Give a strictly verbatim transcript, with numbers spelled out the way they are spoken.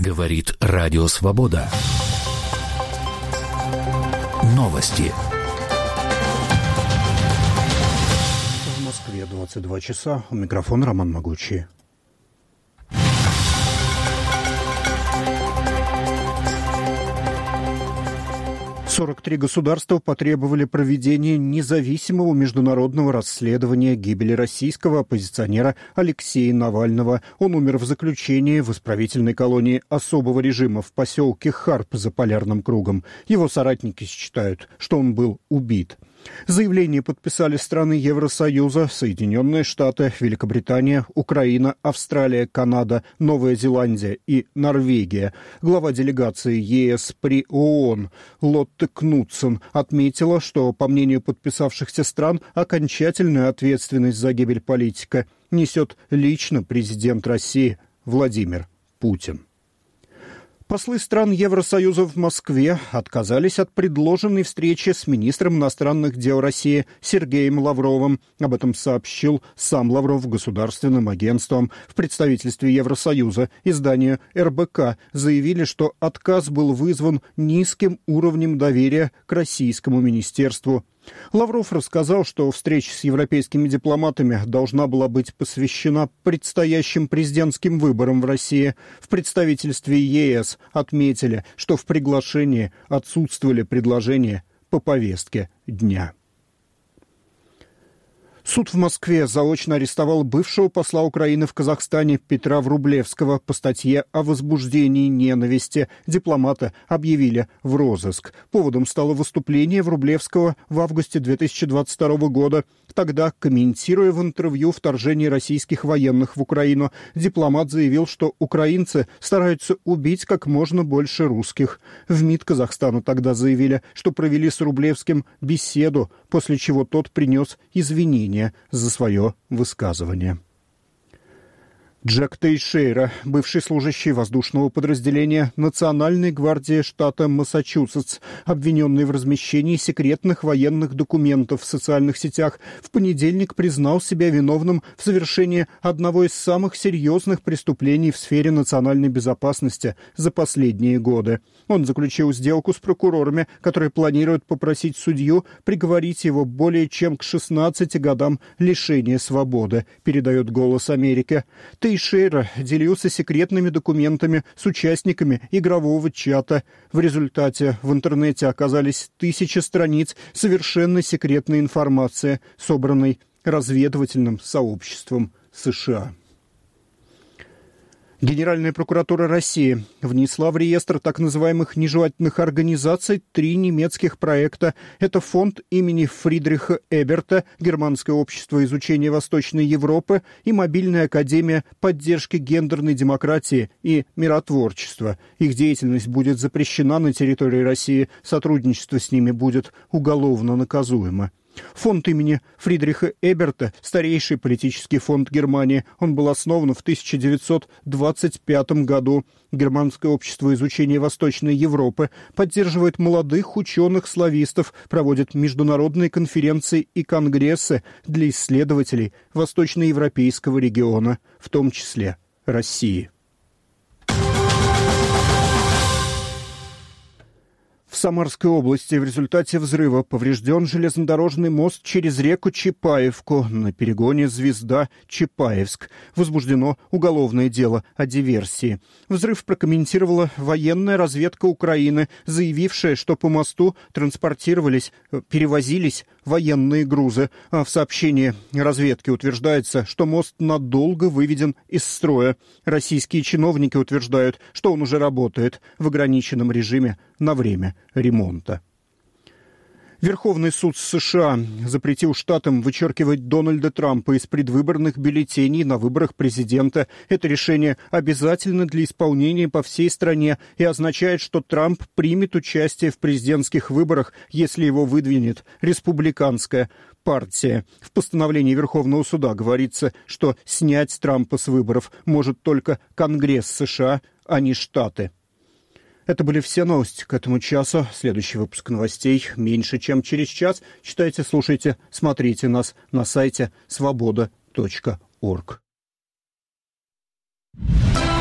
Говорит Радио Свобода. Новости. В Москве двадцать два часа. У микрофона Роман Могучий. сорок три государства потребовали проведения независимого международного расследования гибели российского оппозиционера Алексея Навального. Он умер в заключении в исправительной колонии особого режима в поселке Харп за Полярным кругом. Его соратники считают, что он был убит. Заявление подписали страны Евросоюза, Соединенные Штаты, Великобритания, Украина, Австралия, Канада, Новая Зеландия и Норвегия. Глава делегации ЕС при ООН Лотте Кнутсен отметила, что, по мнению подписавшихся стран, окончательную ответственность за гибель политика несет лично президент России Владимир Путин. Послы стран Евросоюза в Москве отказались от предложенной встречи с министром иностранных дел России Сергеем Лавровым. Об этом сообщил сам Лавров государственным агентствам. В представительстве Евросоюза изданию эр бэ ка заявили, что отказ был вызван низким уровнем доверия к российскому министерству. Лавров рассказал, что встреча с европейскими дипломатами должна была быть посвящена предстоящим президентским выборам в России. В представительстве ЕС отметили, что в приглашении отсутствовали предложения по повестке дня. Суд в Москве заочно арестовал бывшего посла Украины в Казахстане Петра Врублевского по статье о возбуждении ненависти. Дипломата объявили в розыск. Поводом стало выступление Врублевского в августе две тысячи двадцать второго года. Тогда, комментируя в интервью вторжение российских военных в Украину, дипломат заявил, что украинцы стараются убить как можно больше русских. В МИД Казахстана тогда заявили, что провели с Врублевским беседу, после чего тот принес извинения за свое высказывание. Джек Тейшейра, бывший служащий воздушного подразделения Национальной гвардии штата Массачусетс, обвиненный в размещении секретных военных документов в социальных сетях, в понедельник признал себя виновным в совершении одного из самых серьезных преступлений в сфере национальной безопасности за последние годы. Он заключил сделку с прокурорами, которые планируют попросить судью приговорить его более чем к шестнадцати годам лишения свободы, передает «Голос Америки». Тейшейра делился секретными документами с участниками игрового чата. В результате в интернете оказались тысячи страниц совершенно секретной информации, собранной разведывательным сообществом США. Генеральная прокуратура России внесла в реестр так называемых нежелательных организаций три немецких проекта. Это фонд имени Фридриха Эберта, Германское общество изучения Восточной Европы и Мобильная академия поддержки гендерной демократии и миротворчества. Их деятельность будет запрещена на территории России, сотрудничество с ними будет уголовно наказуемо. Фонд имени Фридриха Эберта – старейший политический фонд Германии. Он был основан в тысяча девятьсот двадцать пятом году. Германское общество изучения Восточной Европы поддерживает молодых ученых-славистов, проводит международные конференции и конгрессы для исследователей восточноевропейского региона, в том числе России. В Самарской области в результате взрыва поврежден железнодорожный мост через реку Чапаевку на перегоне Звезда-Чапаевск. Возбуждено уголовное дело о диверсии. Взрыв прокомментировала военная разведка Украины, заявившая, что по мосту транспортировались, перевозились военные грузы. А в сообщении разведки утверждается, что мост надолго выведен из строя. Российские чиновники утверждают, что он уже работает в ограниченном режиме на время ремонта. Верховный суд США запретил штатам вычеркивать Дональда Трампа из предвыборных бюллетеней на выборах президента. Это решение обязательно для исполнения по всей стране и означает, что Трамп примет участие в президентских выборах, если его выдвинет республиканская партия. В постановлении Верховного суда говорится, что снять Трампа с выборов может только Конгресс США, а не штаты. Это были все новости к этому часу. Следующий выпуск новостей меньше, чем через час. Читайте, слушайте, смотрите нас на сайте свобода точка орг.